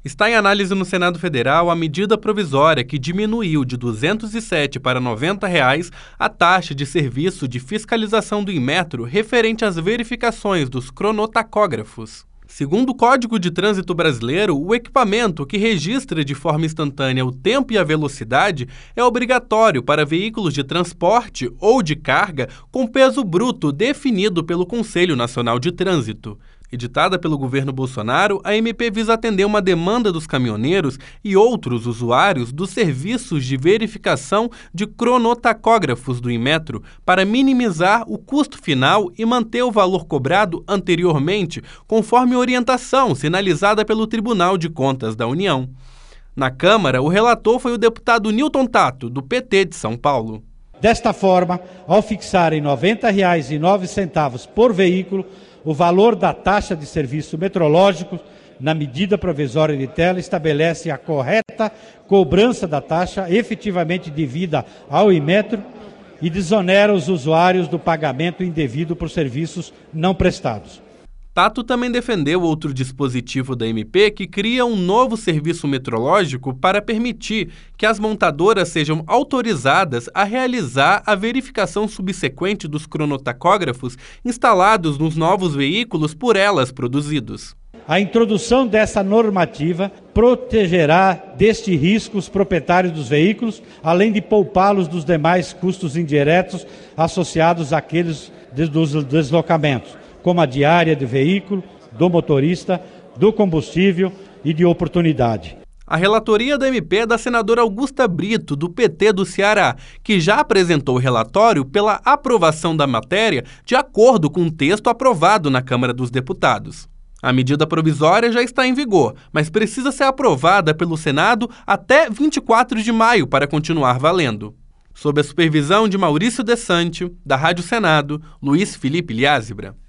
Está em análise no Senado Federal a medida provisória que diminuiu de R$ 207 para R$ 90 a taxa de serviço de fiscalização do Inmetro referente às verificações dos cronotacógrafos. Segundo o Código de Trânsito Brasileiro, o equipamento que registra de forma instantânea o tempo e a velocidade é obrigatório para veículos de transporte ou de carga com peso bruto definido pelo Conselho Nacional de Trânsito. Editada pelo governo Bolsonaro, a MP visa atender uma demanda dos caminhoneiros e outros usuários dos serviços de verificação de cronotacógrafos do Inmetro para minimizar o custo final e manter o valor cobrado anteriormente, conforme orientação sinalizada pelo Tribunal de Contas da União. Na Câmara, o relator foi o deputado Newton Tato, do PT de São Paulo. Desta forma, ao fixar em R$ 90,09 por veículo, o valor da taxa de serviço metrológico, na medida provisória de tela, estabelece a correta cobrança da taxa efetivamente devida ao Inmetro e desonera os usuários do pagamento indevido por serviços não prestados. Tato também defendeu outro dispositivo da MP que cria um novo serviço metrológico para permitir que as montadoras sejam autorizadas a realizar a verificação subsequente dos cronotacógrafos instalados nos novos veículos por elas produzidos. A introdução dessa normativa protegerá deste risco os proprietários dos veículos, além de poupá-los dos demais custos indiretos associados àqueles dos deslocamentos, como a diária do veículo, do motorista, do combustível e de oportunidade. A relatoria da MP é da senadora Augusta Brito, do PT do Ceará, que já apresentou o relatório pela aprovação da matéria de acordo com o texto aprovado na Câmara dos Deputados. A medida provisória já está em vigor, mas precisa ser aprovada pelo Senado até 24 de maio para continuar valendo. Sob a supervisão de Maurício Desante, da Rádio Senado, Luiz Felipe Liázebra.